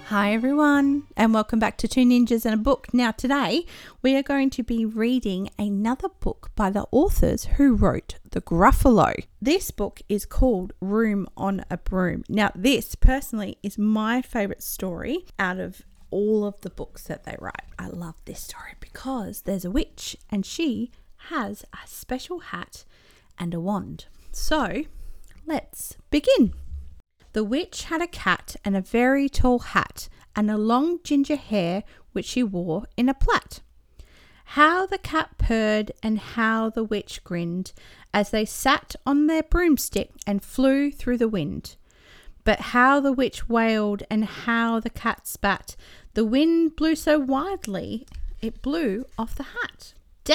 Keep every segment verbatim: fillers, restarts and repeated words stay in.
Hi everyone, and welcome back to Two Ninjas and a Book. Now today we are going to be reading another book by the authors who wrote The Gruffalo. This book is called Room on a Broom. Now this personally is my favourite story out of all of the books that they write. I love this story because there's a witch and she has a special hat and a wand. So let's begin. The witch had a cat and a very tall hat and a long ginger hair which she wore in a plait. How the cat purred and how the witch grinned as they sat on their broomstick and flew through the wind. But how the witch wailed and how the cat spat. The wind blew so wildly it blew off the hat.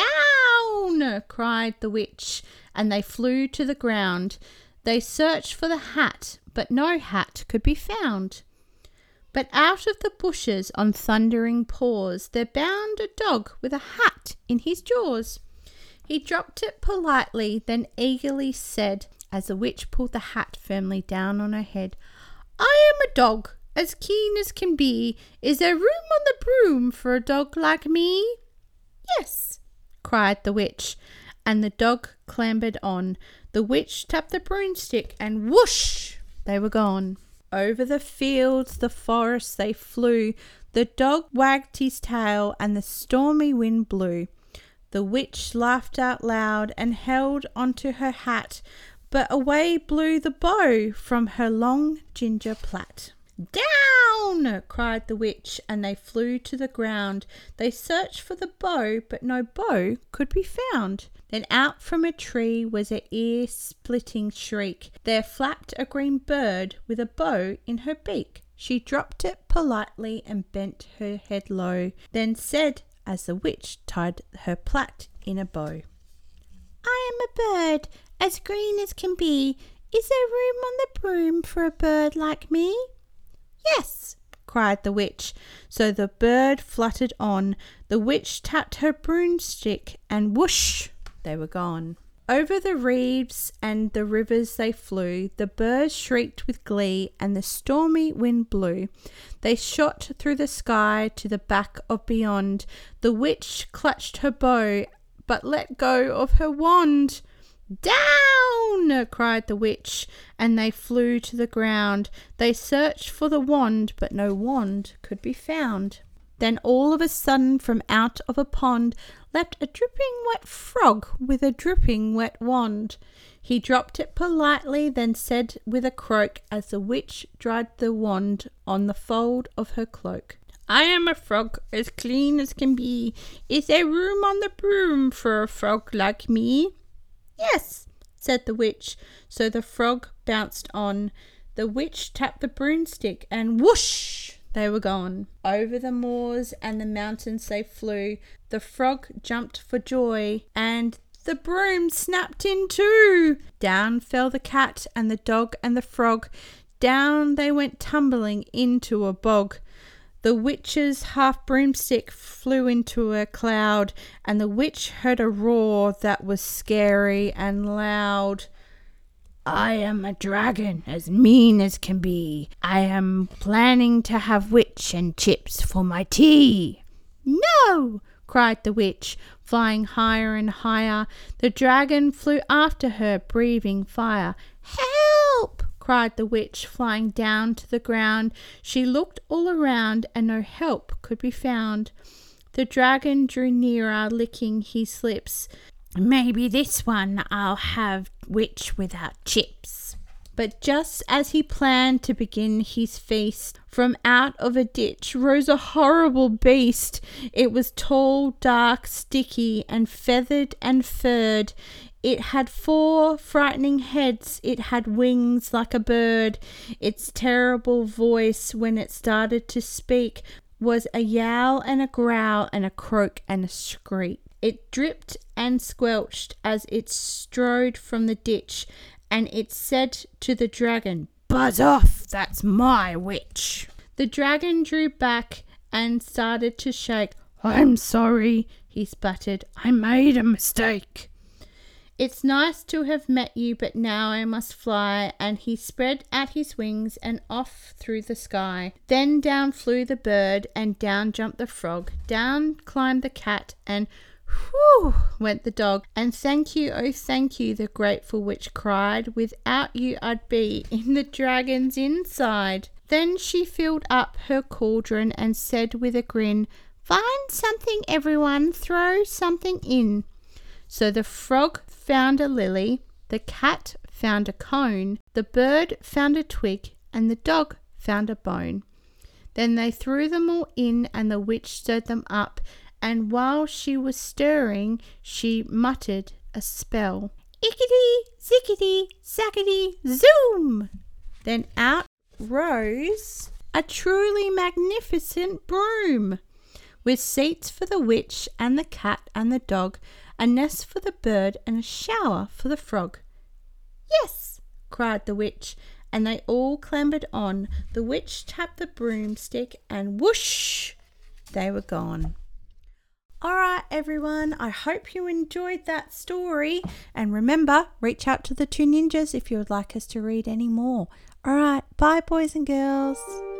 "Down!" cried the witch, and they flew to the ground. They searched for the hat, but no hat could be found. But out of the bushes on thundering paws there bound a dog with a hat in his jaws. He dropped it politely, then eagerly said, as the witch pulled the hat firmly down on her head, "I am a dog, as keen as can be. Is there room on the broom for a dog like me?" "Yes," cried the witch, and the dog clambered on. The witch tapped the broomstick and whoosh, they were gone. Over the fields, the forests they flew. The dog wagged his tail and the stormy wind blew. The witch laughed out loud and held onto her hat, but away blew the bow from her long ginger plait. "Down!" cried the witch, and they flew to the ground. They searched for the bow, but no bow could be found. Then out from a tree was an ear-splitting shriek. There flapped a green bird with a bow in her beak. She dropped it politely and bent her head low, then said, as the witch tied her plait in a bow, "I am a bird, as green as can be. Is there room on the broom for a bird like me?" "Yes," cried the witch. So the bird fluttered on. The witch tapped her broomstick and whoosh, they were gone. Over the reeds and the rivers they flew. The birds shrieked with glee and the stormy wind blew. They shot through the sky to the back of beyond. The witch clutched her bow but let go of her wand. "Down!" cried the witch, and they flew to the ground. They searched for the wand, but no wand could be found. Then all of a sudden from out of a pond leapt a dripping wet frog with a dripping wet wand. He dropped it politely, then said with a croak, as the witch dried the wand on the fold of her cloak, "I am a frog, as clean as can be. Is there room on the broom for a frog like me?" "Yes," said the witch. So the frog bounced on. The witch tapped the broomstick and whoosh, they were gone. Over the moors and the mountains they flew. The frog jumped for joy and the broom snapped in two. Down fell the cat and the dog and the frog. Down they went tumbling into a bog. The witch's half broomstick flew into a cloud, and the witch heard a roar that was scary and loud. "I am a dragon, as mean as can be. I am planning to have witch and chips for my tea." "No!" cried the witch, flying higher and higher. The dragon flew after her, breathing fire. "Help!" cried the witch, flying down to the ground. She looked all around and no help could be found. The dragon drew nearer, licking his lips. "Maybe this one I'll have witch without chips." But just as he planned to begin his feast, from out of a ditch rose a horrible beast. It was tall, dark, sticky, and feathered and furred. It had four frightening heads. It had wings like a bird. Its terrible voice, when it started to speak, was a yowl and a growl and a croak and a screech. It dripped and squelched as it strode from the ditch, and it said to the dragon, "Buzz off, that's my witch." The dragon drew back and started to shake. "I'm sorry," he sputtered. "I made a mistake." It's nice to have met you, but now I must fly. And he spread out his wings and off through the sky. Then down flew the bird and down jumped the frog. Down climbed the cat and whew went the dog. And thank you, oh thank you, the grateful witch cried. Without you I'd be in the dragon's inside. Then she filled up her cauldron and said with a grin, find something everyone, throw something in. So the frog found a lily, the cat found a cone, the bird found a twig, and the dog found a bone. Then they threw them all in, and the witch stirred them up, and while she was stirring, she muttered a spell. Ickety, zickety, zackety, zoom! Then out rose a truly magnificent broom, with seats for the witch and the cat and the dog, a nest for the bird and a shower for the frog. Yes, cried the witch, and they all clambered on. The witch tapped the broomstick and whoosh, they were gone. All right, everyone, I hope you enjoyed that story. And remember, reach out to the two ninjas if you would like us to read any more. All right, bye, boys and girls.